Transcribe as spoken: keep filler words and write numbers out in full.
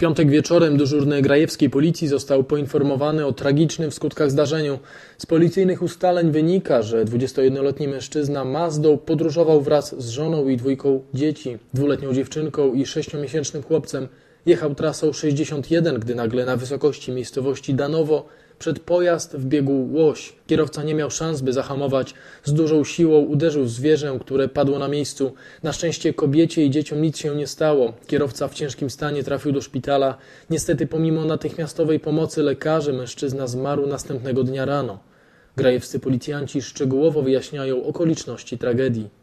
piątek wieczorem dyżurny grajewskiej policji został poinformowany o tragicznym w skutkach zdarzeniu. Z policyjnych ustaleń wynika, że dwudziestojednoletni mężczyzna Mazdą podróżował wraz z żoną i dwójką dzieci, dwuletnią dziewczynką i sześciomiesięcznym chłopcem. Jechał trasą sześćdziesiąt jeden, gdy nagle na wysokości miejscowości Danowo przed pojazd wbiegł łoś. Kierowca nie miał szans, by zahamować. Z dużą siłą uderzył w zwierzę, które padło na miejscu. Na szczęście kobiecie i dzieciom nic się nie stało. Kierowca w ciężkim stanie trafił do szpitala. Niestety pomimo natychmiastowej pomocy lekarzy mężczyzna zmarł następnego dnia rano. Grajewscy policjanci szczegółowo wyjaśniają okoliczności tragedii.